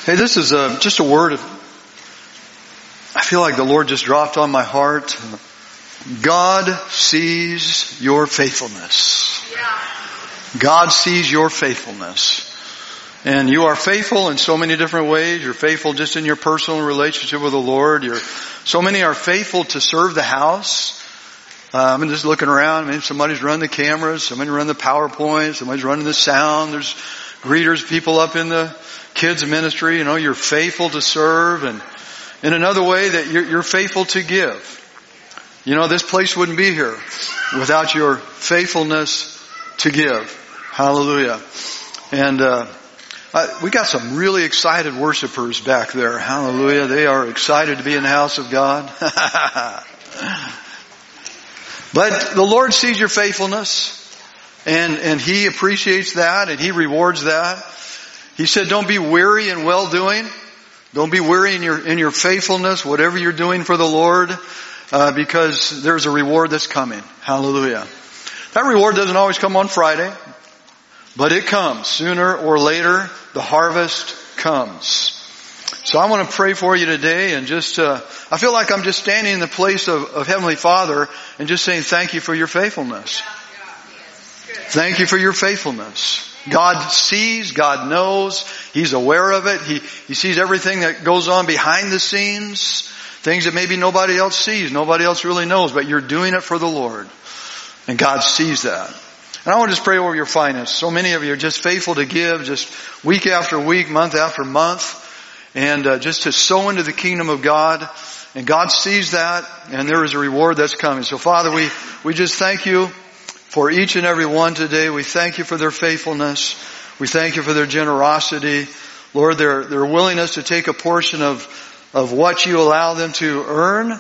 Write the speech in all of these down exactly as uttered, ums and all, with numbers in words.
Hey, this is a, just a word of, I feel like the Lord just dropped on my heart. God sees your faithfulness. God sees your faithfulness. And you are faithful in so many different ways. You're faithful just in your personal relationship with the Lord. You're, so many are faithful to serve the house. Uh, I'm just looking around. Maybe somebody's running the cameras. Somebody's running the PowerPoint. Somebody's running the sound. There's greeters, people up in the kids ministry. You know, you're faithful to serve. And in another way that you're, you're faithful to give. You know, this place wouldn't be here without your faithfulness to give. Hallelujah. And, uh, uh, we got some really excited worshipers back there. Hallelujah. They are excited to be in the house of God. But the Lord sees your faithfulness, and, and He appreciates that, and He rewards that. He said, don't be weary in well-doing. Don't be weary in your, in your faithfulness, whatever you're doing for the Lord, uh, because there's a reward that's coming. Hallelujah. That reward doesn't always come on Friday, but it comes. Sooner or later, the harvest comes. So I want to pray for you today, and just, uh, I feel like I'm just standing in the place of, of Heavenly Father and just saying thank you for your faithfulness. Thank you for your faithfulness. God sees, God knows, He's aware of it. He, He sees everything that goes on behind the scenes, things that maybe nobody else sees, nobody else really knows, but you're doing it for the Lord. And God sees that. And I want to just pray over your finances. So many of you are just faithful to give, just week after week, month after month, and uh, just to sow into the kingdom of God. And God sees that, and there is a reward that's coming. So Father, we, we just thank you for each and every one today. We thank you for their faithfulness. We thank you for their generosity. Lord, their, their willingness to take a portion of, of what you allow them to earn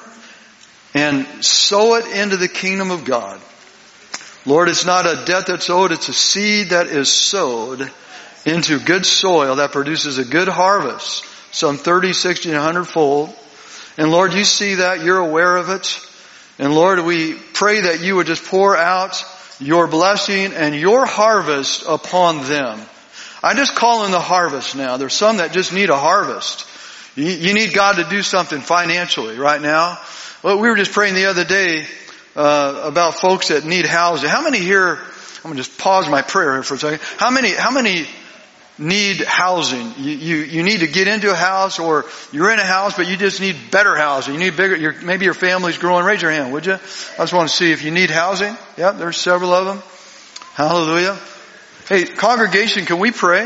and sow it into the kingdom of God. Lord, it's not a debt that's owed, it's a seed that is sowed into good soil that produces a good harvest, some thirty, sixty, and one hundred fold. And Lord, you see that, you're aware of it. And Lord, we pray that you would just pour out your blessing and your harvest upon them. I just call in the harvest now. There's some that just need a harvest. You, you need God to do something financially right now. Well, we were just praying the other day uh, about folks that need housing. How many here, I'm going to just pause my prayer here for a second. How many, how many need housing? You, you, you need to get into a house, or you're in a house, but you just need better housing. You need bigger, your, maybe your family's growing. Raise your hand, would you? I just want to see if you need housing. Yep, there's several of them. Hallelujah. Hey, congregation, can we pray?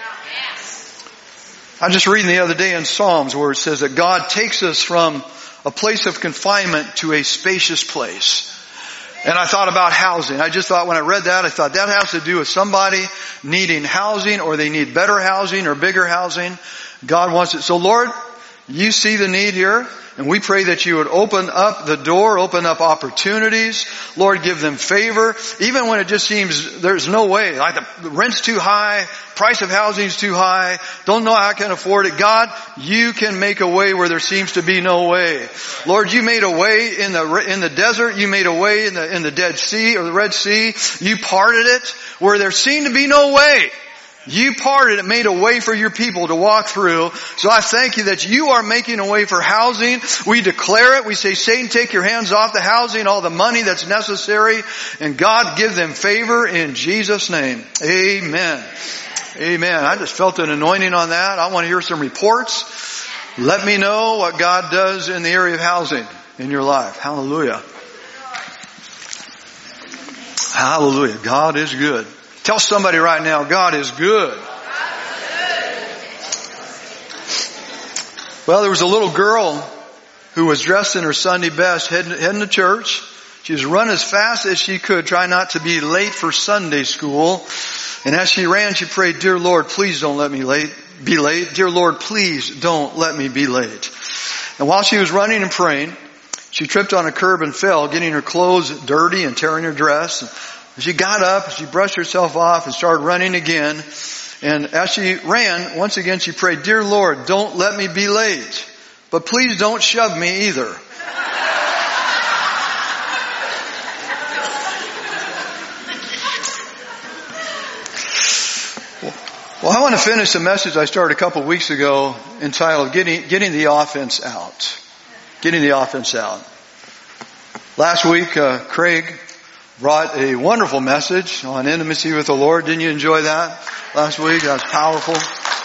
Yes. I was just reading the other day in Psalms where it says that God takes us from a place of confinement to a spacious place. And I thought about housing. I just thought when I read that, I thought that has to do with somebody needing housing, or they need better housing or bigger housing. God wants it. So Lord, you see the need here, and we pray that you would open up the door, open up opportunities. Lord, give them favor. Even when it just seems there's no way, like the rent's too high, price of housing's too high, don't know how I can afford it. God, you can make a way where there seems to be no way. Lord, you made a way in the in the desert. You made a way in the in the Dead Sea or the Red Sea. You parted it where there seemed to be no way. You parted it, made a way for your people to walk through. So I thank you that you are making a way for housing. We declare it. We say, Satan, take your hands off the housing, all the money that's necessary. And God, give them favor in Jesus' name. Amen. Amen. I just felt an anointing on that. I want to hear some reports. Let me know what God does in the area of housing in your life. Hallelujah. Hallelujah. God is good. Tell somebody right now, God is good. Well, there was a little girl who was dressed in her Sunday best, heading, heading to church. She was running as fast as she could, trying not to be late for Sunday school. And as she ran, she prayed, Dear Lord, please don't let me late, be late. Dear Lord, please don't let me be late. And while she was running and praying, she tripped on a curb and fell, getting her clothes dirty and tearing her dress. She got up, she brushed herself off and started running again. And as she ran, once again she prayed, Dear Lord, don't let me be late, but please don't shove me either. Well, I want to finish a message I started a couple of weeks ago entitled Getting, Getting the Offense Out. Getting the Offense Out. Last week, uh, Craig brought a wonderful message on intimacy with the Lord. Didn't you enjoy that last week? That was powerful.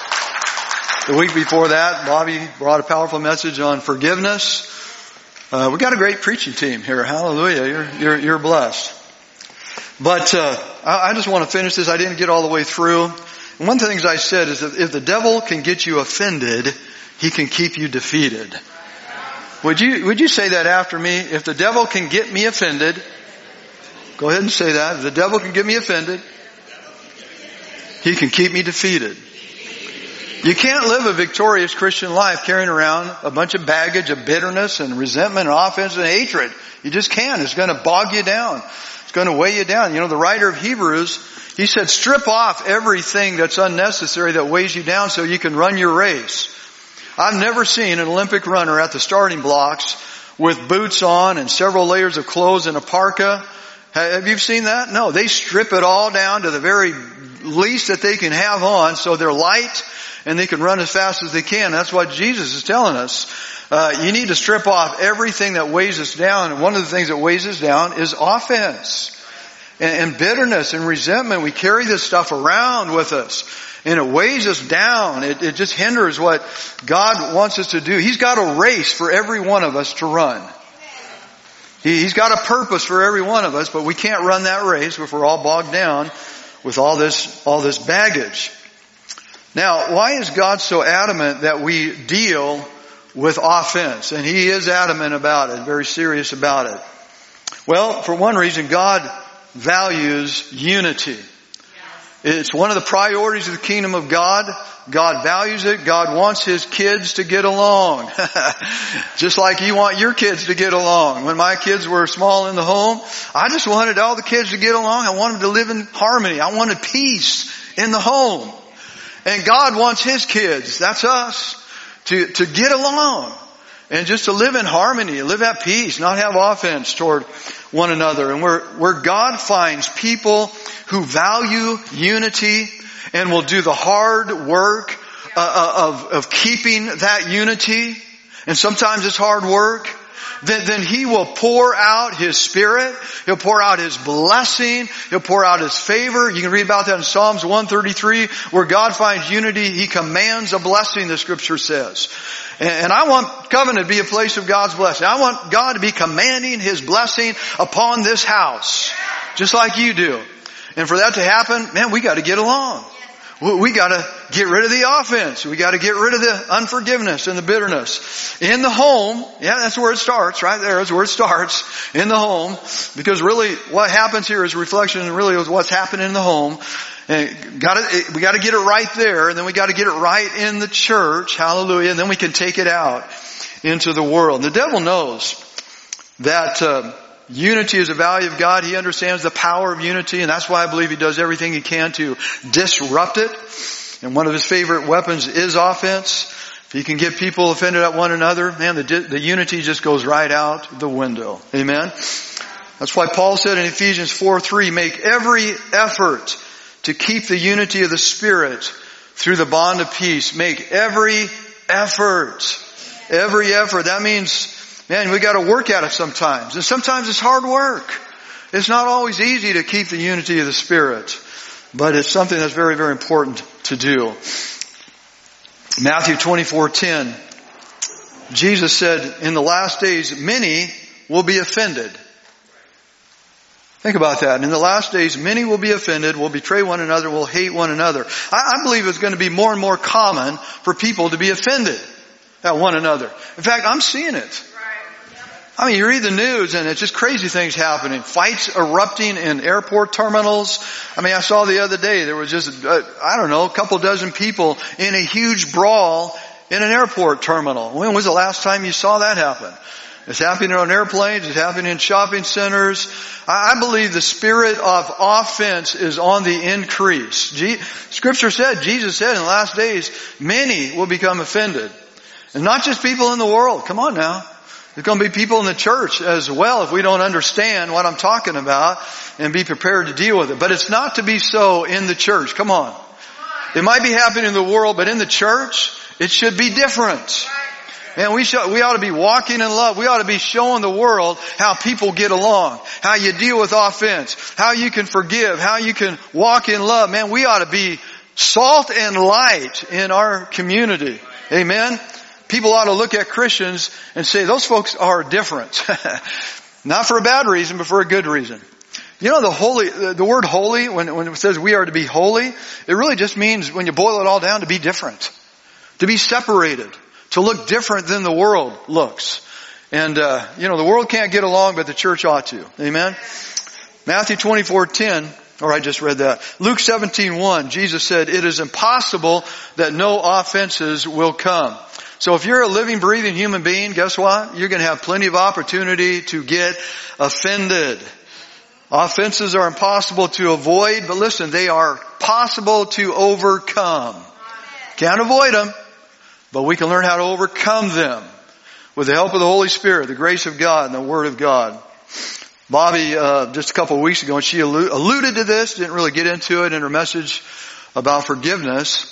The week before that, Bobby brought a powerful message on forgiveness. Uh, we got a great preaching team here. Hallelujah. You're, you're, you're blessed. But, uh, I, I just want to finish this. I didn't get all the way through. And one of the things I said is that if the devil can get you offended, he can keep you defeated. Would you, would you say that after me? If the devil can get me offended, go ahead and say that. If the devil can get me offended, he can keep me defeated. You can't live a victorious Christian life carrying around a bunch of baggage of bitterness and resentment and offense and hatred. You just can't. It's going to bog you down. It's going to weigh you down. You know, the writer of Hebrews, he said, strip off everything that's unnecessary that weighs you down so you can run your race. I've never seen an Olympic runner at the starting blocks with boots on and several layers of clothes and a parka. Have you seen that? No, they strip it all down to the very least that they can have on so they're light and they can run as fast as they can. That's what Jesus is telling us. Uh, you need to strip off everything that weighs us down. And one of the things that weighs us down is offense. And, and bitterness and resentment. We carry this stuff around with us. And it weighs us down. It, it just hinders what God wants us to do. He's got a race for every one of us to run. He, he's got a purpose for every one of us, but we can't run that race if we're all bogged down with all this, all this baggage. Now, why is God so adamant that we deal with offense? And He is adamant about it, very serious about it. Well, for one reason, God values unity. It's one of the priorities of the kingdom of God. God values it. God wants His kids to get along. Just like you want your kids to get along. When my kids were small in the home, I just wanted all the kids to get along. I wanted them to live in harmony. I wanted peace in the home. And God wants His kids, that's us, to, to get along. And just to live in harmony, live at peace, not have offense toward one another. And where, where God finds people who value unity and will do the hard work uh, of, of keeping that unity, and sometimes it's hard work, then, then He will pour out His Spirit. He'll pour out His blessing. He'll pour out His favor. You can read about that in Psalms one thirty-three, where God finds unity. He commands a blessing, the Scripture says. And I want Covenant to be a place of God's blessing. I want God to be commanding His blessing upon this house, just like you do. And for that to happen, man, we got to get along. We got to get rid of the offense. We got to get rid of the unforgiveness and the bitterness. In the home, yeah, that's where it starts, right there is where it starts, in the home. Because really what happens here is reflection and really is what's happening in the home. And got to, we got to get it right there, and then we got to get it right in the church, hallelujah, and then we can take it out into the world. And the devil knows that uh, unity is a value of God. He understands the power of unity, and that's why I believe he does everything he can to disrupt it. And one of his favorite weapons is offense. If he can get people offended at one another, man, the, the unity just goes right out the window. Amen? That's why Paul said in Ephesians four three, make every effort to keep the unity of the Spirit through the bond of peace. Make every effort. Every effort. That means, man, we got to work at it sometimes. And sometimes it's hard work. It's not always easy to keep the unity of the Spirit. But it's something that's very, very important to do. Matthew twenty-four ten. Jesus said, in the last days, many will be offended. Think about that. In the last days, many will be offended, will betray one another, will hate one another. I, I believe it's going to be more and more common for people to be offended at one another. In fact, I'm seeing it. I mean, you read the news and it's just crazy things happening. Fights erupting in airport terminals. I mean, I saw the other day there was just, uh, I don't know, a couple dozen people in a huge brawl in an airport terminal. When was the last time you saw that happen? It's happening on airplanes. It's happening in shopping centers. I believe the spirit of offense is on the increase. Scripture said, Jesus said in the last days, many will become offended. And not just people in the world. Come on now. There's going to be people in the church as well if we don't understand what I'm talking about and be prepared to deal with it. But it's not to be so in the church. Come on. It might be happening in the world, but in the church, it should be different. And we should, we ought to be walking in love. We ought to be showing the world how people get along, how you deal with offense, how you can forgive, how you can walk in love. Man, we ought to be salt and light in our community. Amen? People ought to look at Christians and say, those folks are different. Not for a bad reason, but for a good reason. You know, the holy, the word holy, when, when it says we are to be holy, it really just means, when you boil it all down, to be different. To be separated. To look different than the world looks. And, uh, you know, the world can't get along, but the church ought to. Amen? Matthew twenty-four ten, or I just read that. Luke seventeen one, Jesus said, it is impossible that no offenses will come. So if you're a living, breathing human being, guess what? You're going to have plenty of opportunity to get offended. Offenses are impossible to avoid, but listen, they are possible to overcome. Can't avoid them. But we can learn how to overcome them with the help of the Holy Spirit, the grace of God, and the Word of God. Bobby, uh, just a couple of weeks ago, and she allu- alluded to this, didn't really get into it in her message about forgiveness.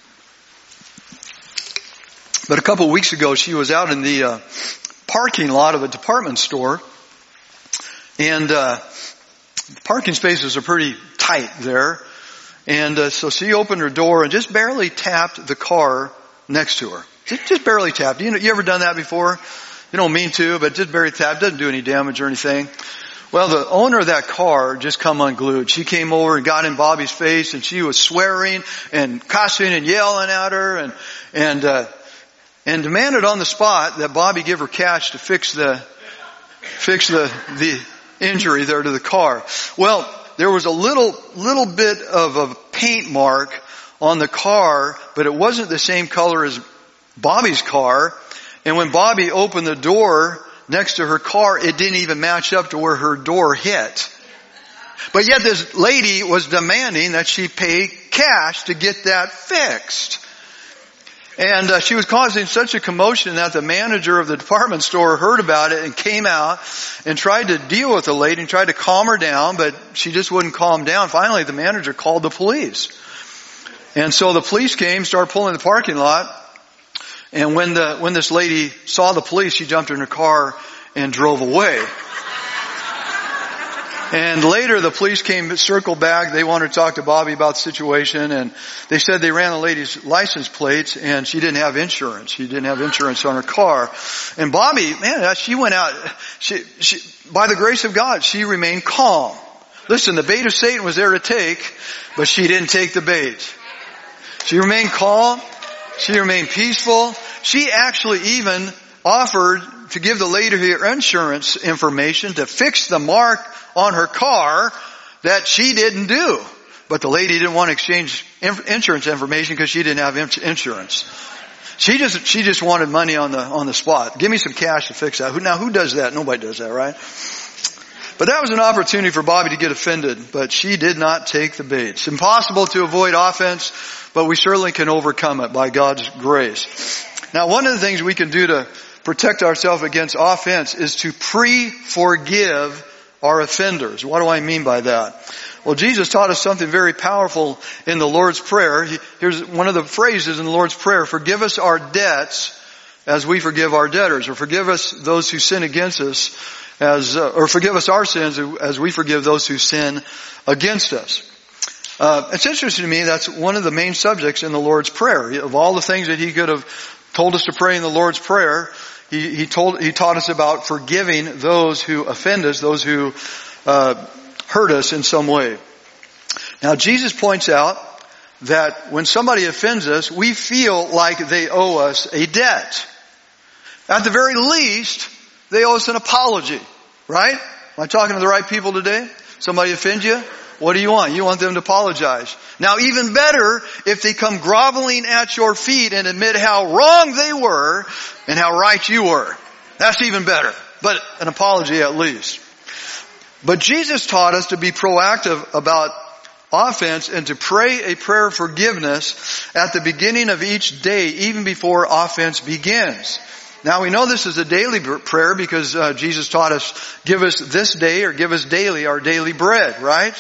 But a couple of weeks ago, she was out in the uh, parking lot of a department store, and uh, parking spaces are pretty tight there. And uh, so she opened her door and just barely tapped the car next to her. Just, just barely tapped. You know, you ever done that before? You don't mean to, but just barely tapped. Doesn't do any damage or anything. Well, the owner of that car just come unglued. She came over and got in Bobby's face, and she was swearing and cussing and yelling at her, and and uh, and demanded on the spot that Bobby give her cash to fix the fix the the injury there to the car. Well, there was a little little bit of a paint mark on the car, but it wasn't the same color as Bobby's car. And when Bobby opened the door next to her car, it didn't even match up to where her door hit. But yet this lady was demanding that she pay cash to get that fixed. And uh, she was causing such a commotion that the manager of the department store heard about it and came out and tried to deal with the lady and tried to calm her down, but she just wouldn't calm down. Finally, the manager called the police. And so the police came, started pulling the parking lot. And when the, when this lady saw the police, she jumped in her car and drove away. And later the police came, circled back. They wanted to talk to Bobby about the situation. And they said they ran the lady's license plates and she didn't have insurance. She didn't have insurance on her car. And Bobby, man, she went out, she, she, by the grace of God, she remained calm. Listen, the bait of Satan was there to take, but she didn't take the bait. She remained calm. She remained peaceful. She actually even offered to give the lady her insurance information to fix the mark on her car that she didn't do. But the lady didn't want to exchange insurance information because she didn't have insurance. She just, she just wanted money on the, on the spot. Give me some cash to fix that. Now who does that? Nobody does that, right? But that was an opportunity for Bobby to get offended, but she did not take the bait. It's impossible to avoid offense, but we certainly can overcome it by God's grace. Now, one of the things we can do to protect ourselves against offense is to pre-forgive our offenders. What do I mean by that? Well, Jesus taught us something very powerful in the Lord's Prayer. Here's one of the phrases in the Lord's Prayer: forgive us our debts as we forgive our debtors, or forgive us those who sin against us as, uh, or forgive us our sins as we forgive those who sin against us. Uh, it's interesting to me, that's one of the main subjects in the Lord's Prayer. Of all the things that He could have told us to pray in the Lord's Prayer, He, he told, He taught us about forgiving those who offend us, those who, uh, hurt us in some way. Now, Jesus points out that when somebody offends us, we feel like they owe us a debt. At the very least, they owe us an apology, right? Am I talking to the right people today? Somebody offends you? What do you want? You want them to apologize. Now, even better, if they come groveling at your feet and admit how wrong they were and how right you were. That's even better. But an apology at least. But Jesus taught us to be proactive about offense and to pray a prayer of forgiveness at the beginning of each day, even before offense begins. Now, we know this is a daily prayer because uh, Jesus taught us, give us this day or give us daily our daily bread, right?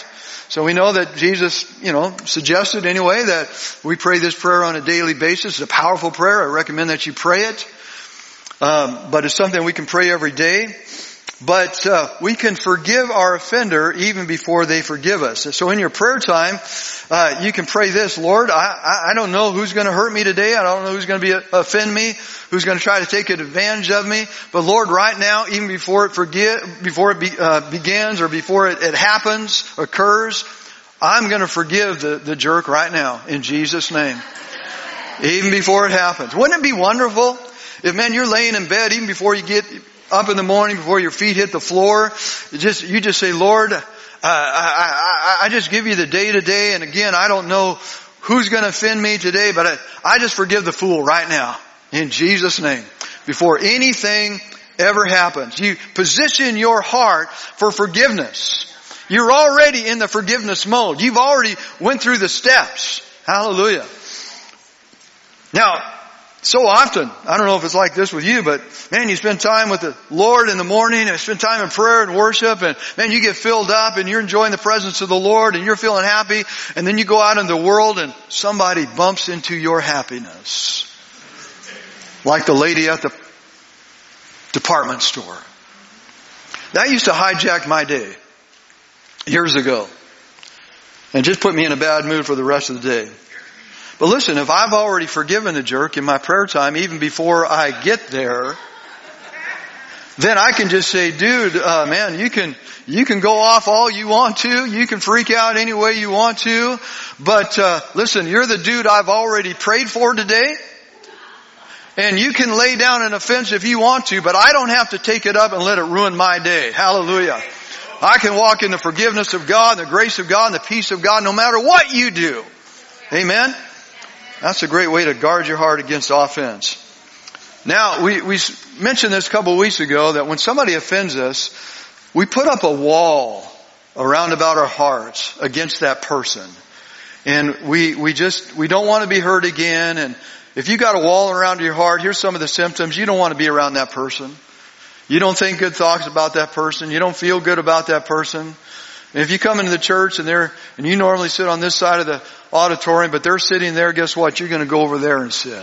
So we know that Jesus, you know, suggested anyway that we pray this prayer on a daily basis. It's a powerful prayer. I recommend that you pray it. Um, but it's something we can pray every day. But uh, we can forgive our offender even before they forgive us. So in your prayer time, uh, you can pray this: Lord, I, I don't know who's going to hurt me today. I don't know who's going to be offend me, who's going to try to take advantage of me. But Lord, right now, even before it forget, before it be, uh, begins or before it, it happens, occurs, I'm going to forgive the, the jerk right now in Jesus' name. Even before it happens. Wouldn't it be wonderful if, man, you're laying in bed even before you get up in the morning, before your feet hit the floor, you just, you just say, Lord, uh, I, I, I just give you the day to day. And again, I don't know who's going to offend me today, but I, I just forgive the fool right now in Jesus' name. Before anything ever happens, you position your heart for forgiveness. You're already in the forgiveness mode. You've already went through the steps. Hallelujah. Now, so often, I don't know if it's like this with you, but man, you spend time with the Lord in the morning and spend time in prayer and worship, and man, you get filled up and you're enjoying the presence of the Lord and you're feeling happy, and then you go out in the world and somebody bumps into your happiness. Like the lady at the department store. That used to hijack my day years ago and just put me in a bad mood for the rest of the day. But listen, if I've already forgiven the jerk in my prayer time, even before I get there, then I can just say, dude, uh, man, you can, you can go off all you want to. You can freak out any way you want to. But, uh, listen, you're the dude I've already prayed for today. And you can lay down an offense if you want to, but I don't have to take it up and let it ruin my day. Hallelujah. I can walk in the forgiveness of God, the grace of God, and the peace of God, no matter what you do. Amen. That's a great way to guard your heart against offense. Now, we, we mentioned this a couple of weeks ago that when somebody offends us, we put up a wall around about our hearts against that person. And we, we just, we don't want to be hurt again. And if you got a wall around your heart, here's some of the symptoms. You don't want to be around that person. You don't think good thoughts about that person. You don't feel good about that person. And if you come into the church and they're, and you normally sit on this side of the auditorium, but they're sitting there, guess what? You're going to go over there and sit.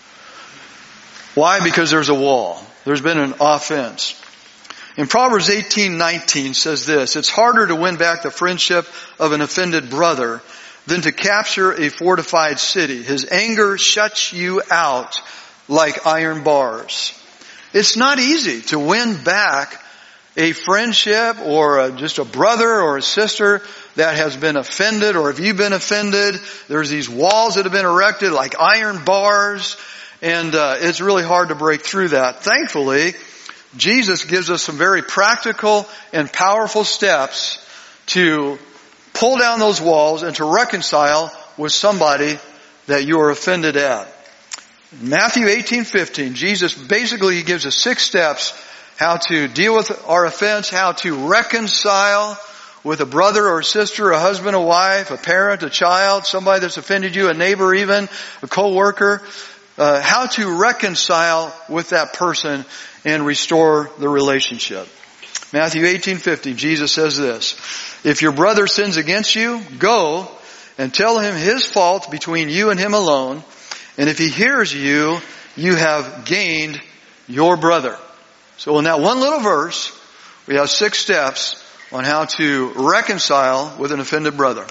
Why? Because there's a wall. There's been an offense. In Proverbs eighteen nineteen says this: it's harder to win back the friendship of an offended brother than to capture a fortified city. His anger shuts you out like iron bars. It's not easy to win back a friendship or a, just a brother or a sister that has been offended, or if you've been offended, there's these walls that have been erected like iron bars, and uh, it's really hard to break through that. Thankfully, Jesus gives us some very practical and powerful steps to pull down those walls and to reconcile with somebody that you are offended at. In Matthew eighteen fifteen, Jesus basically gives us six steps how to deal with our offense, how to reconcile with a brother or a sister, a husband, a wife, a parent, a child, somebody that's offended you, a neighbor even, a co-worker, uh, how to reconcile with that person and restore the relationship. Matthew eighteen fifty, Jesus says this: if your brother sins against you, go and tell him his fault between you and him alone. And if he hears you, you have gained your brother. So in that one little verse, we have six steps on how to reconcile with an offended brother.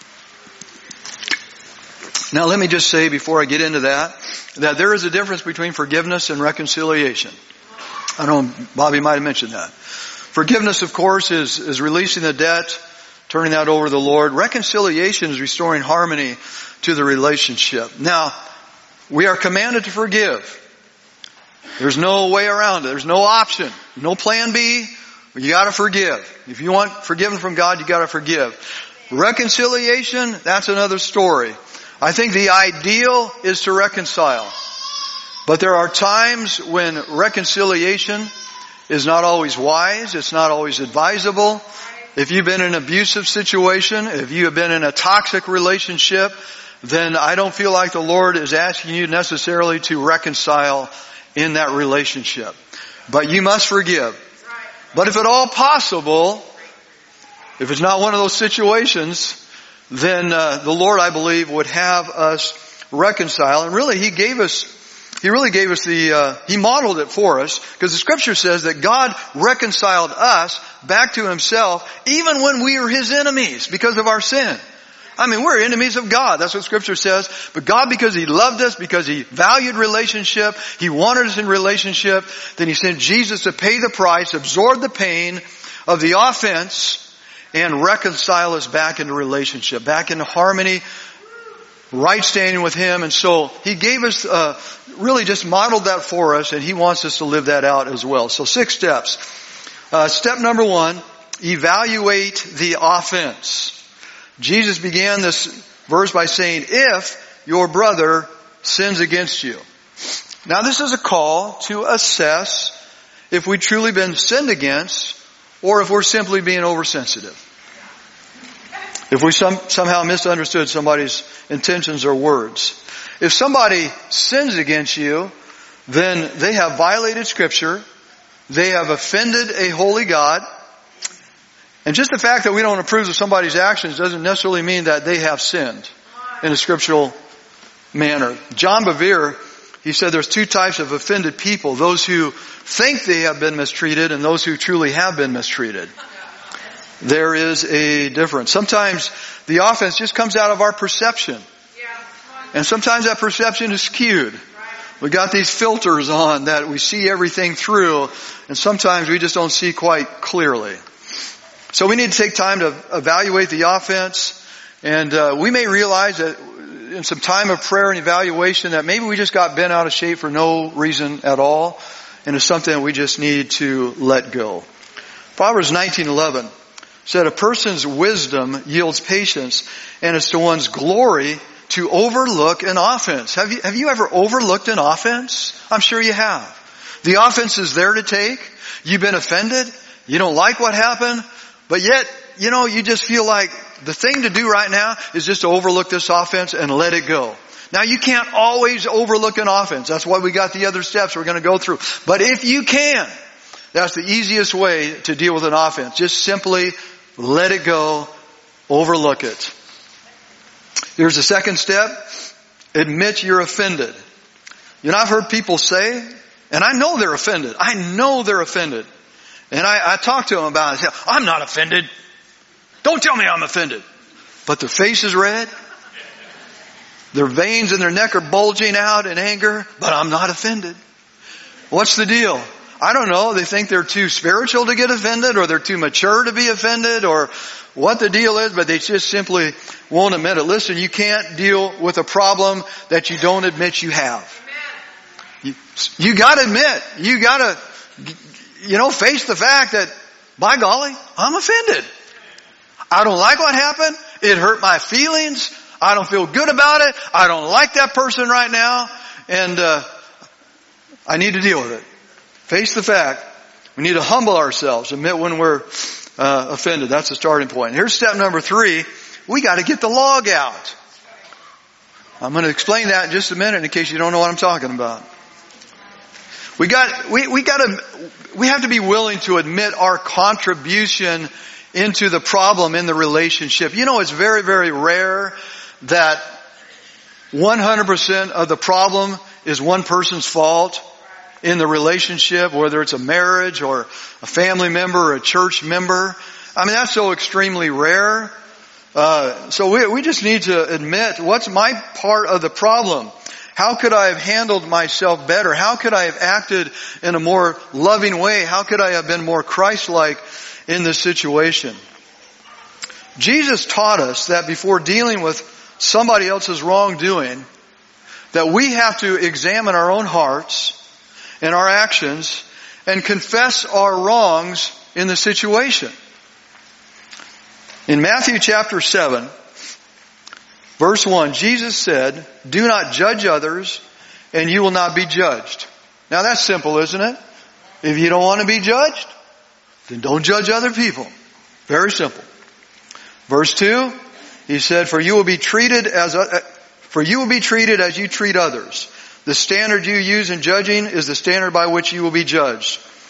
Now let me just say before I get into that, that there is a difference between forgiveness and reconciliation. I know Bobby might have mentioned that. Forgiveness, of course, is, is releasing the debt, turning that over to the Lord. Reconciliation is restoring harmony to the relationship. Now, we are commanded to forgive. There's no way around it. There's no option. No plan B. You gotta forgive. If you want forgiveness from God, you gotta forgive. Reconciliation, that's another story. I think the ideal is to reconcile. But there are times when reconciliation is not always wise. It's not always advisable. If you've been in an abusive situation, if you have been in a toxic relationship, then I don't feel like the Lord is asking you necessarily to reconcile in that relationship. But you must forgive. But if at all possible, If it's not one of those situations, then uh, the Lord, I believe, would have us reconcile. And really, He gave us, He really gave us the, uh, He modeled it for us, because the Scripture says that God reconciled us back to Himself even when we were His enemies because of our sin. I mean, we're enemies of God. That's what Scripture says. But God, because He loved us, because He valued relationship, He wanted us in relationship, then He sent Jesus to pay the price, absorb the pain of the offense, and reconcile us back into relationship, back into harmony, right standing with Him. And so He gave us, uh, really just modeled that for us, and He wants us to live that out as well. So six steps. Uh, step number one, evaluate the offense. Jesus began this verse by saying, if your brother sins against you. Now this is a call to assess if we've truly been sinned against, or if we're simply being oversensitive. If we some, somehow misunderstood somebody's intentions or words. If somebody sins against you, then they have violated Scripture. They have offended a holy God. And just the fact that we don't approve of somebody's actions doesn't necessarily mean that they have sinned in a scriptural manner. John Bevere, he said there's two types of offended people. Those who think they have been mistreated and those who truly have been mistreated. There is a difference. Sometimes the offense just comes out of our perception. And sometimes that perception is skewed. We got these filters on that we see everything through, and sometimes we just don't see quite clearly. So we need to take time to evaluate the offense, and uh, we may realize that in some time of prayer and evaluation that maybe we just got bent out of shape for no reason at all, and it's something that we just need to let go. Proverbs nineteen eleven said, a person's wisdom yields patience, and it's to one's glory to overlook an offense. Have you, have you ever overlooked an offense? I'm sure you have. The offense is there to take. You've been offended. You don't like what happened. But yet, you know, you just feel like the thing to do right now is just to overlook this offense and let it go. Now, you can't always overlook an offense. That's why we got the other steps we're going to go through. But if you can, that's the easiest way to deal with an offense. Just simply let it go, overlook it. Here's the second step. Admit you're offended. You know, I've heard people say, and I know they're offended. I know they're offended. And I, I talk to them about it. I say, I'm not offended. Don't tell me I'm offended. But their face is red. Their veins in their neck are bulging out in anger. But I'm not offended. What's the deal? I don't know. They think they're too spiritual to get offended, or they're too mature to be offended, or what the deal is, but they just simply won't admit it. Listen, you can't deal with a problem that you don't admit you have. You, you gotta admit. You gotta, you know, face the fact that, by golly, I'm offended. I don't like what happened. It hurt my feelings. I don't feel good about it. I don't like that person right now. And, uh, I need to deal with it. Face the fact. We need to humble ourselves. Admit when we're, uh, offended. That's the starting point. Here's step number three. We gotta get the log out. I'm gonna explain that in just a minute in case you don't know what I'm talking about. We got, we, we gotta, we have to be willing to admit our contribution into the problem in the relationship. You know, it's very, very rare that one hundred percent of the problem is one person's fault in the relationship, whether it's a marriage or a family member or a church member. I mean, that's so extremely rare. Uh, so we, we just need to admit, what's my part of the problem? How could I have handled myself better? How could I have acted in a more loving way? How could I have been more Christ-like in this situation? Jesus taught us that before dealing with somebody else's wrongdoing, that we have to examine our own hearts and our actions and confess our wrongs in the situation. In Matthew chapter seven, verse one, Jesus said, do not judge others and you will not be judged. Now that's simple, isn't it? If you don't want to be judged, then don't judge other people. Very simple. Verse two, he said, for you will be treated as, uh, for you will be treated as you treat others. The standard you use in judging is the standard by which you will be judged.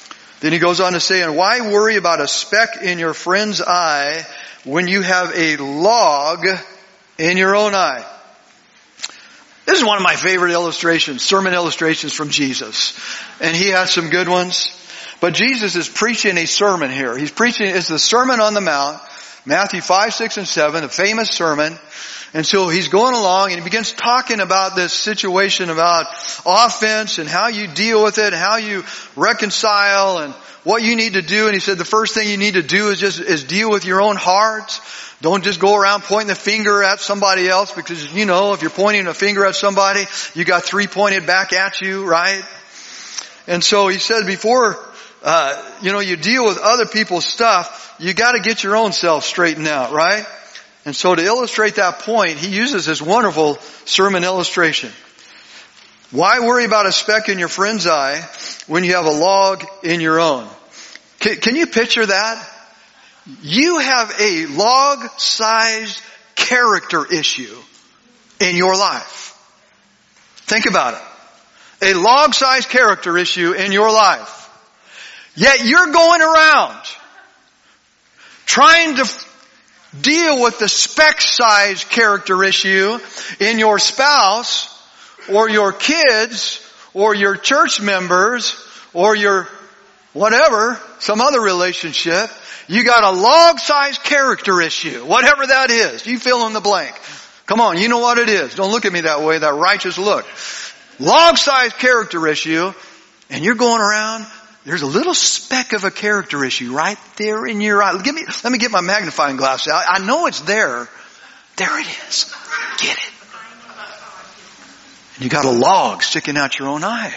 Then he goes on to say, and why worry about a speck in your friend's eye when you have a log in your own eye? This is one of my favorite illustrations, sermon illustrations from Jesus. And he has some good ones. But Jesus is preaching a sermon here. He's preaching, it's the Sermon on the Mount, Matthew five, six, and seven, a famous sermon. And so he's going along and he begins talking about this situation about offense and how you deal with it, and how you reconcile and what you need to do. And he said the first thing you need to do is just, is deal with your own heart. Don't just go around pointing the finger at somebody else, because, you know, if you're pointing a finger at somebody, you got three pointed back at you, right? And so he said before, uh, you know, you deal with other people's stuff, you got to get your own self straightened out, right? And so to illustrate that point, he uses this wonderful sermon illustration. Why worry about a speck in your friend's eye when you have a log in your own? Can, can you picture that? You have a log-sized character issue in your life. Think about it. A log-sized character issue in your life. Yet you're going around trying to deal with the speck-sized character issue in your spouse or your kids or your church members or your whatever, some other relationship. You got a log-sized character issue, whatever that is. You fill in the blank. Come on, you know what it is. Don't look at me that way, that righteous look. Log-sized character issue, and you're going around, there's a little speck of a character issue right there in your eye. Give me, let me get my magnifying glass out. I know it's there. There it is. Get it. And you got a log sticking out your own eye.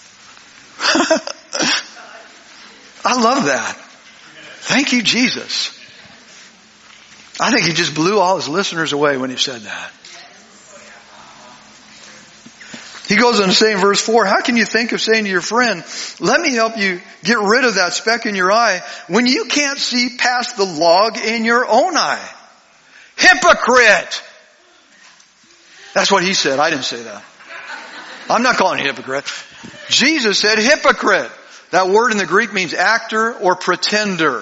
I love that. Thank you, Jesus. I think he just blew all his listeners away when he said that. He goes on to say in verse four, how can you think of saying to your friend, let me help you get rid of that speck in your eye, when you can't see past the log in your own eye? Hypocrite! That's what he said. I didn't say that. I'm not calling you a hypocrite. Jesus said hypocrite. That word in the Greek means actor or pretender.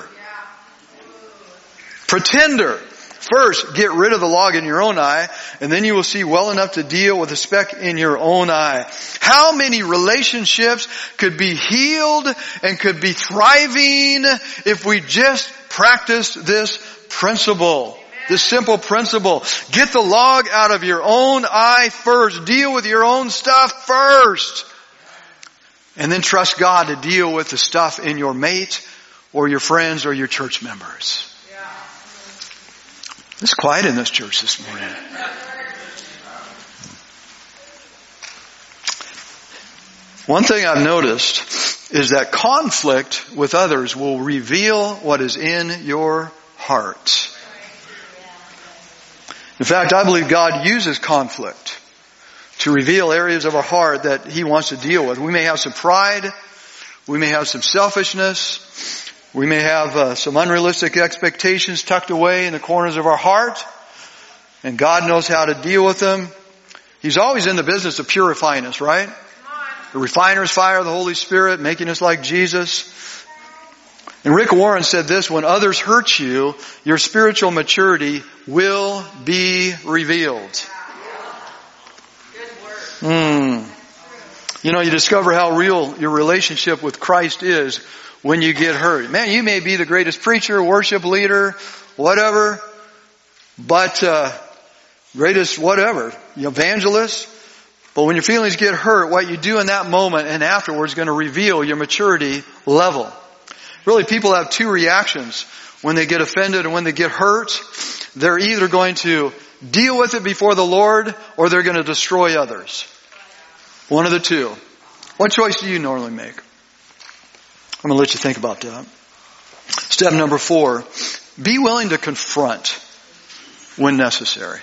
Pretender. First, get rid of the log in your own eye, and then you will see well enough to deal with the speck in your own eye. How many relationships could be healed and could be thriving if we just practiced this principle? This simple principle. Get the log out of your own eye first. Deal with your own stuff first. And then trust God to deal with the stuff in your mate or your friends or your church members. It's quiet in this church this morning. One thing I've noticed is that conflict with others will reveal what is in your heart. In fact, I believe God uses conflict to reveal areas of our heart that He wants to deal with. We may have some pride. We may have some selfishness. We may have uh, some unrealistic expectations tucked away in the corners of our heart. And God knows how to deal with them. He's always in the business of purifying us, right? The refiner's fire of the Holy Spirit, making us like Jesus. And Rick Warren said this, when others hurt you, your spiritual maturity will be revealed. Mm. You know, you discover how real your relationship with Christ is when you get hurt. Man, you may be the greatest preacher, worship leader, whatever, but uh greatest whatever, evangelist. But when your feelings get hurt, what you do in that moment and afterwards is going to reveal your maturity level. Really, people have two reactions when they get offended and when they get hurt. They're either going to deal with it before the Lord or they're going to destroy others. One of the two. What choice do you normally make? I'm going to let you think about that. Step number four, be willing to confront when necessary.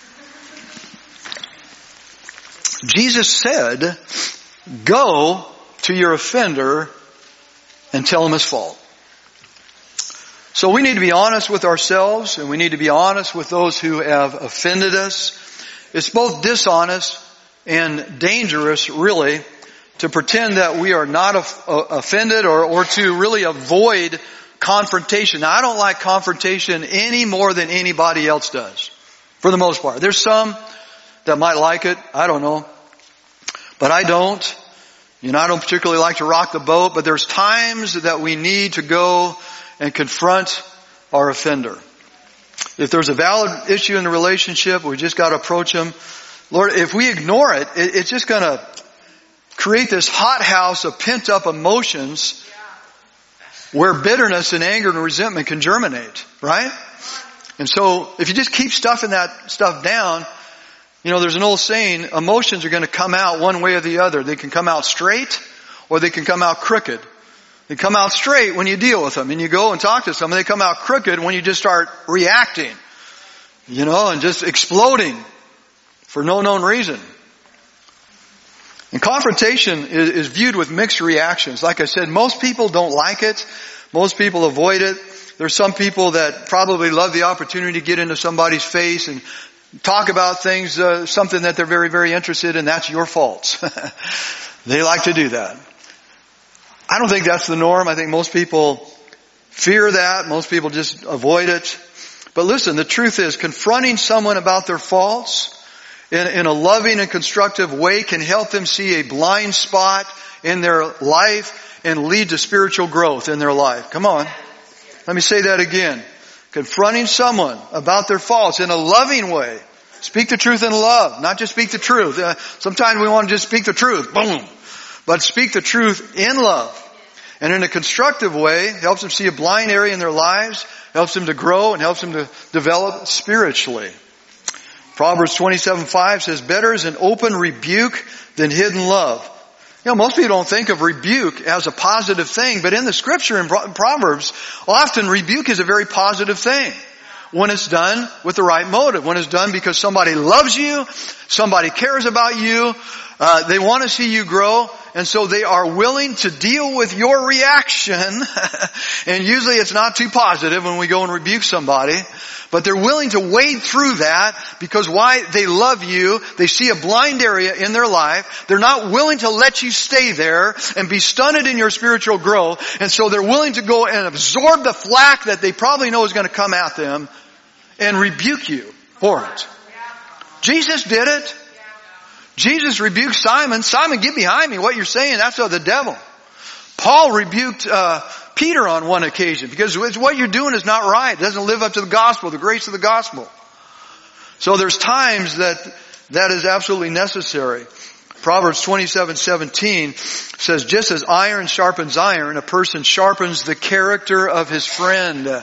Jesus said, go to your offender and tell him his fault. So we need to be honest with ourselves and we need to be honest with those who have offended us. It's both dishonest and dangerous, really, to pretend that we are not offended or, or to really avoid confrontation. Now, I don't like confrontation any more than anybody else does, for the most part. There's some that might like it. I don't know. But I don't. You know, I don't particularly like to rock the boat, but there's times that we need to go and confront our offender. If there's a valid issue in the relationship, we just got to approach them. Lord, if we ignore it, it it's just going to create this hothouse of pent-up emotions where bitterness and anger and resentment can germinate, right? And so if you just keep stuffing that stuff down, you know, there's an old saying, emotions are going to come out one way or the other. They can come out straight or they can come out crooked. They come out straight when you deal with them and you go and talk to someone. They come out crooked when you just start reacting, you know, and just exploding for no known reason. And confrontation is, is viewed with mixed reactions. Like I said, most people don't like it. Most people avoid it. There's some people that probably love the opportunity to get into somebody's face and talk about things, uh, something that they're very, very interested in. That's your fault. They like to do that. I don't think that's the norm. I think most people fear that. Most people just avoid it. But listen, the truth is, confronting someone about their faults in, in a loving and constructive way can help them see a blind spot in their life and lead to spiritual growth in their life. Come on. Let me say that again. Confronting someone about their faults in a loving way. Speak the truth in love, not just speak the truth. Uh, sometimes we want to just speak the truth. Boom. But speak the truth in love. And in a constructive way, helps them see a blind area in their lives, helps them to grow, and helps them to develop spiritually. Proverbs twenty-seven five says, better is an open rebuke than hidden love. You know, most people don't think of rebuke as a positive thing, but in the scripture in Proverbs, often rebuke is a very positive thing. When it's done with the right motive. When it's done because somebody loves you, somebody cares about you, uh, they want to see you grow, and so they are willing to deal with your reaction. And usually it's not too positive when we go and rebuke somebody, but they're willing to wade through that because why? They love you. They see a blind area in their life. They're not willing to let you stay there and be stunted in your spiritual growth, and so they're willing to go and absorb the flack that they probably know is going to come at them and rebuke you for it. Jesus did it. Jesus rebuked Simon. Simon, get behind me. What you're saying, that's of the devil. Paul rebuked uh, Peter on one occasion because what you're doing is not right. It doesn't live up to the gospel, the grace of the gospel. So there's times that that is absolutely necessary. Proverbs twenty-seven seventeen says, just as iron sharpens iron, a person sharpens the character of his friend.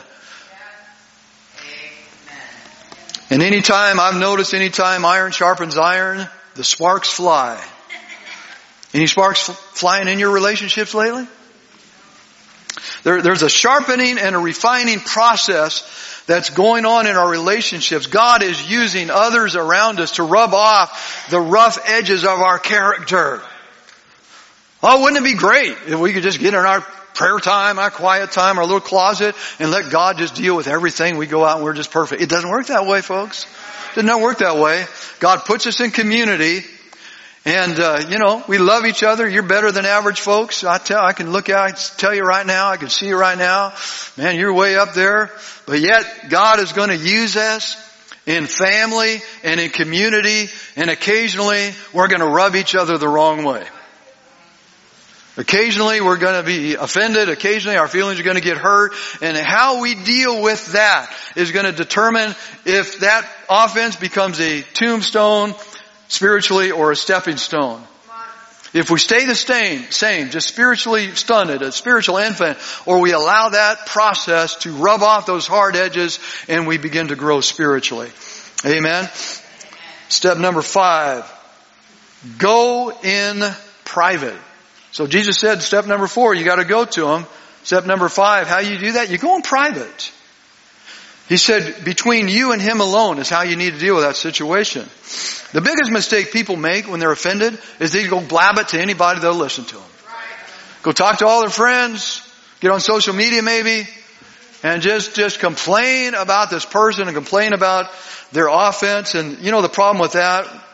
And anytime, I've noticed anytime iron sharpens iron, the sparks fly. Any sparks f- flying in your relationships lately? There, there's a sharpening and a refining process that's going on in our relationships. God is using others around us to rub off the rough edges of our character. Oh, wouldn't it be great if we could just get in our prayer time, our quiet time, our little closet, and let God just deal with everything. We go out and we're just perfect. It doesn't work that way, folks. It does not work that way. God puts us in community, and uh, you know, we love each other. You're better than average folks. I tell, I can look out, I can tell you right now, I can see you right now. Man, you're way up there. But yet, God is going to use us in family and in community, and occasionally we're going to rub each other the wrong way. Occasionally we're going to be offended. Occasionally our feelings are going to get hurt. And how we deal with that is going to determine if that offense becomes a tombstone spiritually or a stepping stone. If we stay the same, same, just spiritually stunted, a spiritual infant, or we allow that process to rub off those hard edges and we begin to grow spiritually. Amen. Step number five. Go in private. So Jesus said, step number four, you got to go to him. Step number five, how you do that? You go in private. He said, between you and him alone is how you need to deal with that situation. The biggest mistake people make when they're offended is they go blab it to anybody that'll listen to them. Go talk to all their friends, get on social media maybe, and just, just complain about this person and complain about their offense. And you know the problem with that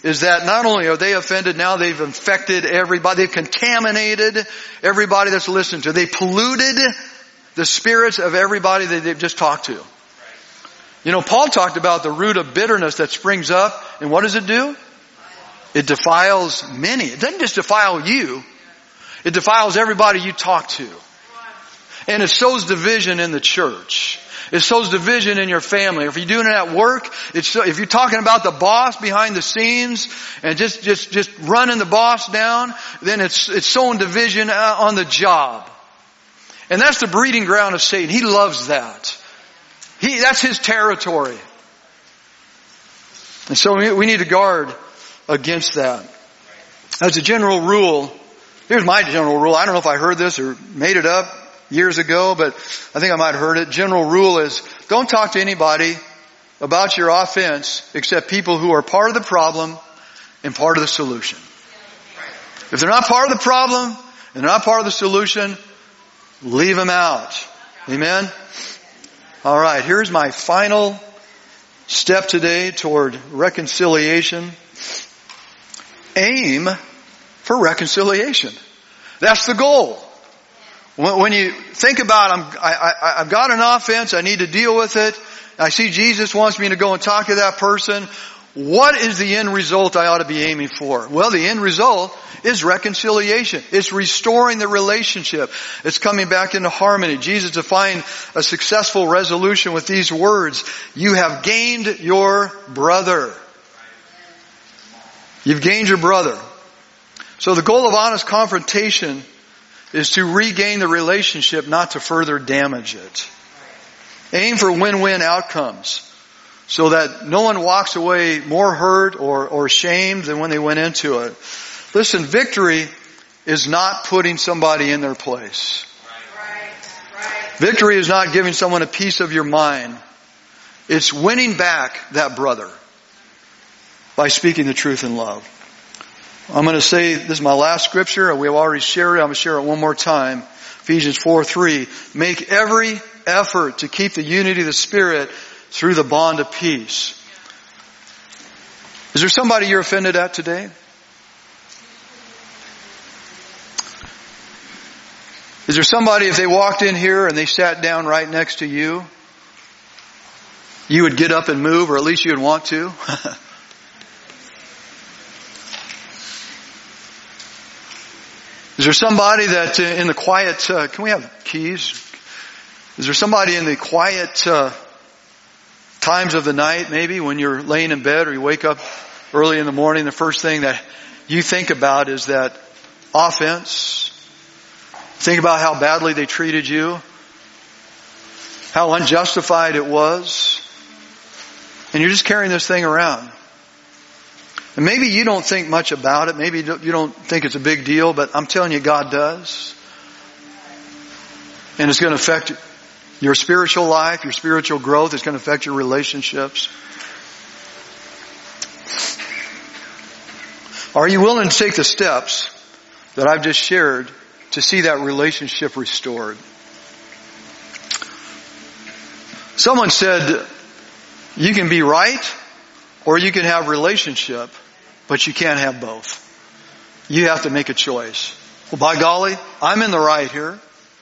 is that not only are they offended, now they've infected everybody. They've contaminated everybody that's listened to. They polluted the spirits of everybody that they've just talked to. You know, Paul talked about the root of bitterness that springs up, and what does it do? It defiles many. It doesn't just defile you. It defiles everybody you talk to. And it sows division in the church. It sows division in your family. If you're doing it at work, it's, if you're talking about the boss behind the scenes and just, just, just running the boss down, then it's, it's sowing division on the job. And that's the breeding ground of Satan. He loves that. He, that's his territory. And so we, we need to guard against that. As a general rule, here's my general rule. I don't know if I heard this or made it up years ago, but I think I might have heard it. General rule is, don't talk to anybody about your offense except people who are part of the problem and part of the solution. If they're not part of the problem and they're not part of the solution, leave them out. Amen? All right, here's my final step today toward reconciliation. Aim for reconciliation. That's the goal. When you think about, I'm, I, I, I've got an offense, I need to deal with it, I see Jesus wants me to go and talk to that person, what is the end result I ought to be aiming for? Well, the end result is reconciliation. It's restoring the relationship. It's coming back into harmony. Jesus defined a successful resolution with these words: you have gained your brother. You've gained your brother. So the goal of honest confrontation is to regain the relationship, not to further damage it. Aim for win-win outcomes so that no one walks away more hurt or, or shamed than when they went into it. Listen, victory is not putting somebody in their place. Victory is not giving someone a piece of your mind. It's winning back that brother by speaking the truth in love. I'm going to say, this is my last scripture. We've already shared it. I'm going to share it one more time. Ephesians four three. Make every effort to keep the unity of the Spirit through the bond of peace. Is there somebody you're offended at today? Is there somebody, if they walked in here and they sat down right next to you, you would get up and move, or at least you would want to? Is there somebody that uh, in the quiet, uh, can we have keys? Is there somebody in the quiet uh, times of the night, maybe when you're laying in bed or you wake up early in the morning, the first thing that you think about is that offense? Think about how badly they treated you, how unjustified it was, and you're just carrying this thing around. And maybe you don't think much about it. Maybe you don't think it's a big deal, but I'm telling you, God does. And it's going to affect your spiritual life, your spiritual growth. It's going to affect your relationships. Are you willing to take the steps that I've just shared to see that relationship restored? Someone said, you can be right or you can have relationship, but you can't have both. You have to make a choice. Well, by golly, I'm in the right here,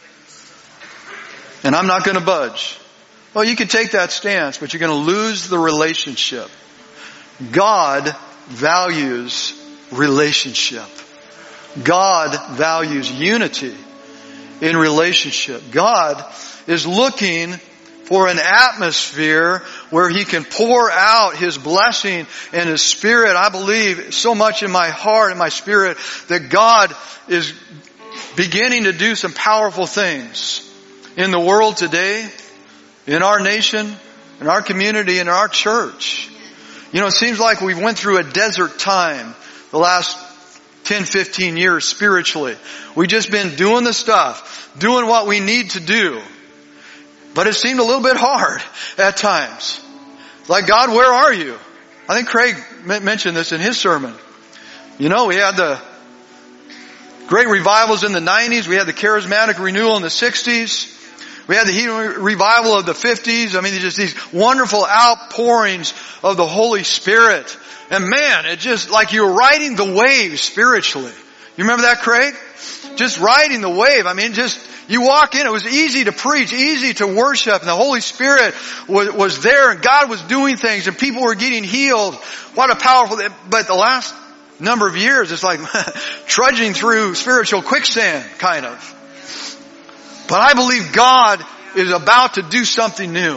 and I'm not going to budge. Well, you can take that stance, but you're going to lose the relationship. God values relationship. God values unity in relationship. God is looking for an atmosphere where He can pour out His blessing and His Spirit. I believe so much in my heart and my spirit that God is beginning to do some powerful things in the world today, in our nation, in our community, in our church. You know, it seems like we went through a desert time the last ten, fifteen years spiritually. We've just been doing the stuff, doing what we need to do. But it seemed a little bit hard at times. Like, God, where are you? I think Craig mentioned this in his sermon. You know, we had the great revivals in the nineties. We had the charismatic renewal in the sixties. We had the healing revival of the fifties. I mean, just these wonderful outpourings of the Holy Spirit And man, it just like you were riding the wave spiritually. You remember that, Craig? Just riding the wave. I mean, just, you walk in, it was easy to preach, easy to worship, and the Holy Spirit was, was there, and God was doing things, and people were getting healed. What a powerful, but the last number of years, it's like trudging through spiritual quicksand, kind of. But I believe God is about to do something new.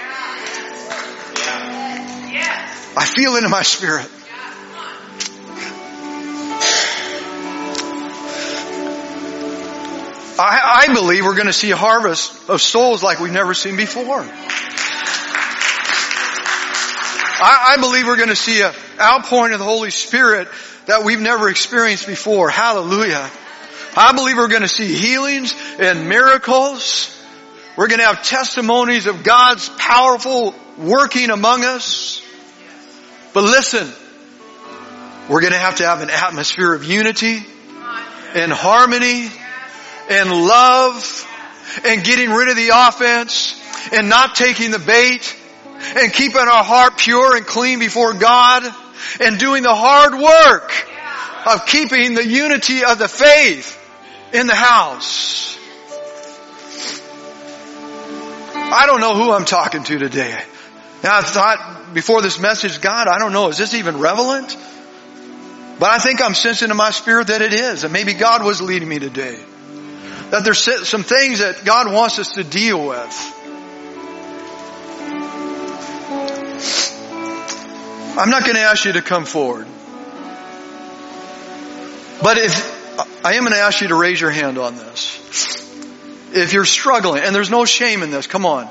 I feel it in my spirit. I, I believe we're going to see a harvest of souls like we've never seen before. I, I believe we're going to see an outpouring of the Holy Spirit that we've never experienced before. Hallelujah. I believe we're going to see healings and miracles. We're going to have testimonies of God's powerful working among us. But listen, we're going to have to have an atmosphere of unity and harmony and love and getting rid of the offense and not taking the bait and keeping our heart pure and clean before God and doing the hard work of keeping the unity of the faith in the house. I don't know who I'm talking to today. Now I thought before this message, God, I don't know, is this even relevant? But I think I'm sensing in my spirit that it is. And maybe God was leading me today. That there's some things that God wants us to deal with. I'm not going to ask you to come forward. But if I am going to ask you to raise your hand on this. If you're struggling, and there's no shame in this, come on.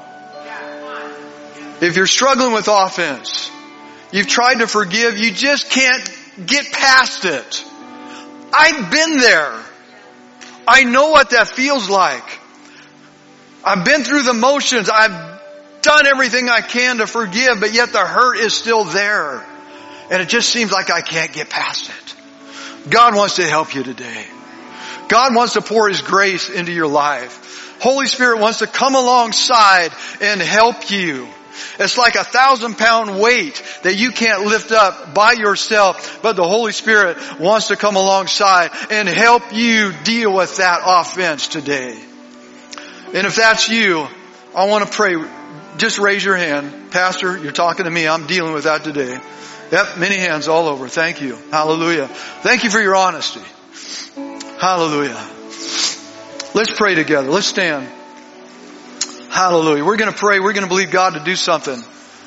If you're struggling with offense, you've tried to forgive, you just can't get past it. I've been there. I know what that feels like. I've been through the motions. I've done everything I can to forgive, but yet the hurt is still there. And it just seems like I can't get past it. God wants to help you today. God wants to pour His grace into your life. Holy Spirit wants to come alongside and help you. It's like a thousand pound weight that you can't lift up by yourself, but the Holy Spirit wants to come alongside and help you deal with that offense today. And if that's you, I want to pray. Just raise your hand. Pastor, you're talking to me. I'm dealing with that today. Yep, many hands all over. Thank you. Hallelujah. Thank you for your honesty. Hallelujah. Let's pray together. Let's stand. Hallelujah. We're going to pray. We're going to believe God to do something.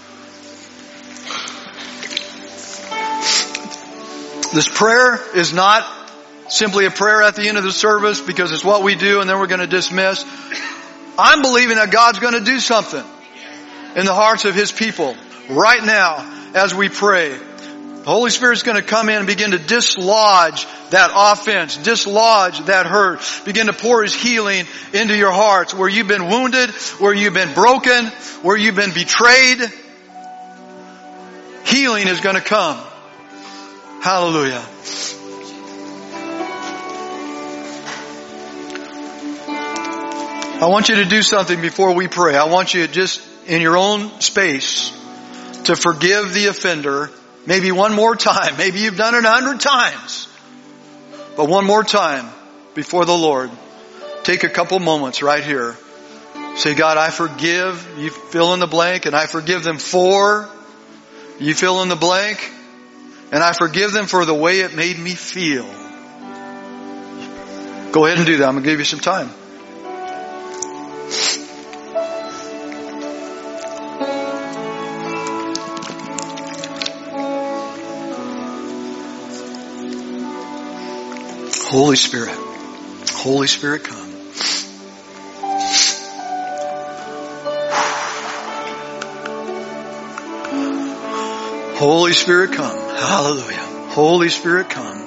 This prayer is not simply a prayer at the end of the service because it's what we do and then we're going to dismiss. I'm believing that God's going to do something in the hearts of His people right now as we pray. The Holy Spirit's going to come in and begin to dislodge that offense, dislodge that hurt, begin to pour His healing into your hearts where you've been wounded, where you've been broken, where you've been betrayed. Healing is going to come. Hallelujah. I want you to do something before we pray. I want you just in your own space to forgive the offender. Maybe one more time. Maybe you've done it a hundred times. But one more time before the Lord. Take a couple moments right here. Say, God, I forgive. You fill in the blank. And I forgive them for. You fill in the blank. And I forgive them for the way it made me feel. Go ahead and do that. I'm going to give you some time. Holy Spirit, Holy Spirit, come. Holy Spirit, come. Hallelujah. Holy Spirit, come.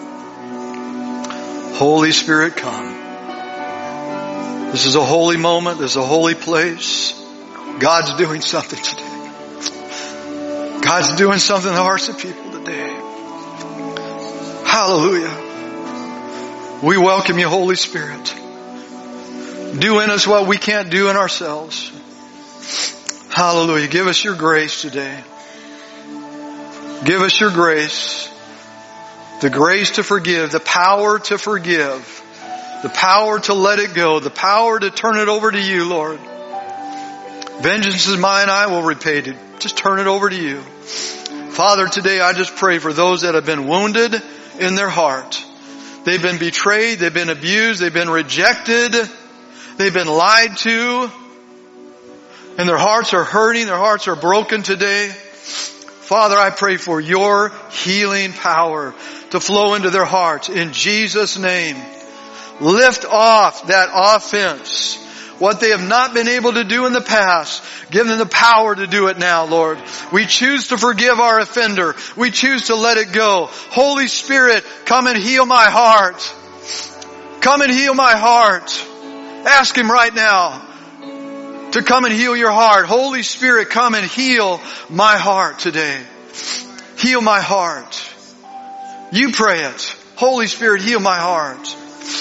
Holy Spirit, come. This is a holy moment. This is a holy place. God's doing something today. God's doing something in the hearts of people today. Hallelujah. We welcome you, Holy Spirit. Do in us what we can't do in ourselves. Hallelujah. Give us your grace today. Give us your grace, the grace to forgive, the power to forgive, the power to let it go, the power to turn it over to you, Lord. Vengeance is mine, I will repay it. Just turn it over to you. Father, today I just pray for those that have been wounded in their heart. They've been betrayed, they've been abused, they've been rejected, they've been lied to, and their hearts are hurting, their hearts are broken today. Father, I pray for your healing power to flow into their hearts in Jesus' name. Lift off that offense. What they have not been able to do in the past, give them the power to do it now, Lord. We choose to forgive our offender. We choose to let it go. Holy Spirit, come and heal my heart. Come and heal my heart. Ask Him right now to come and heal your heart. Holy Spirit, come and heal my heart today. Heal my heart. You pray it. Holy Spirit, heal my heart.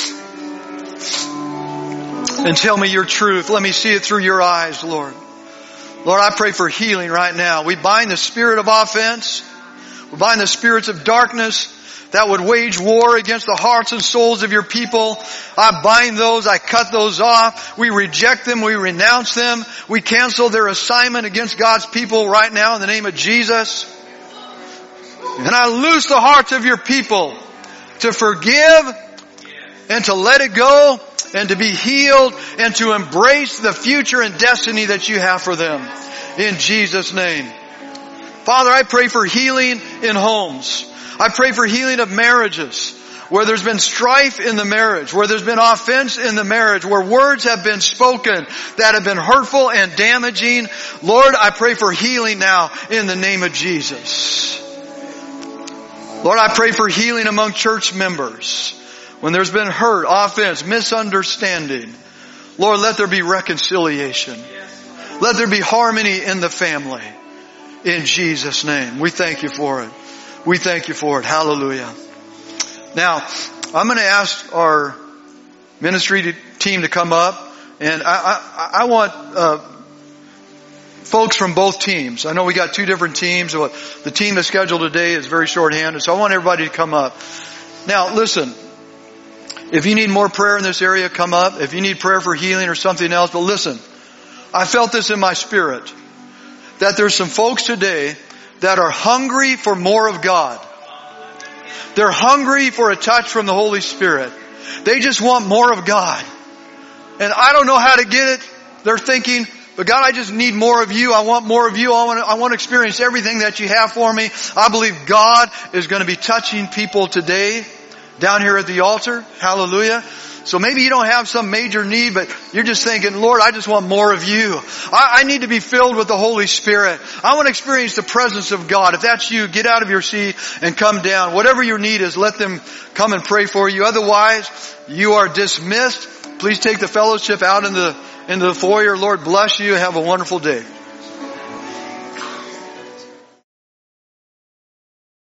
And tell me your truth. Let me see it through your eyes, Lord. Lord, I pray for healing right now. We bind the spirit of offense. We bind the spirits of darkness that would wage war against the hearts and souls of your people. I bind those. I cut those off. We reject them. We renounce them. We cancel their assignment against God's people right now in the name of Jesus. And I loose the hearts of your people to forgive and to let it go and to be healed and to embrace the future and destiny that you have for them. In Jesus' name. Father, I pray for healing in homes. I pray for healing of marriages where there's been strife in the marriage, where there's been offense in the marriage, where words have been spoken that have been hurtful and damaging. Lord, I pray for healing now in the name of Jesus. Lord, I pray for healing among church members. When there's been hurt, offense, misunderstanding, Lord, let there be reconciliation. Let there be harmony in the family. In Jesus' name. We thank you for it. We thank you for it. Hallelujah. Now, I'm going to ask our ministry team to come up. And I, I, I want uh, folks from both teams. I know we got two different teams. The team that's scheduled today is very short-handed. So I want everybody to come up. Now, listen. If you need more prayer in this area, come up. If you need prayer for healing or something else. But listen, I felt this in my spirit. That there's some folks today that are hungry for more of God. They're hungry for a touch from the Holy Spirit. They just want more of God. And I don't know how to get it. They're thinking, but God, I just need more of you. I want more of you. I want to, I want to experience everything that you have for me. I believe God is going to be touching people today. Down here at the altar. Hallelujah. So maybe you don't have some major need, but you're just thinking, Lord, I just want more of you. I, I need to be filled with the Holy Spirit. I want to experience the presence of God. If that's you, get out of your seat and come down. Whatever your need is, let them come and pray for you. Otherwise, you are dismissed. Please take the fellowship out in the, into the foyer. Lord bless you. Have a wonderful day.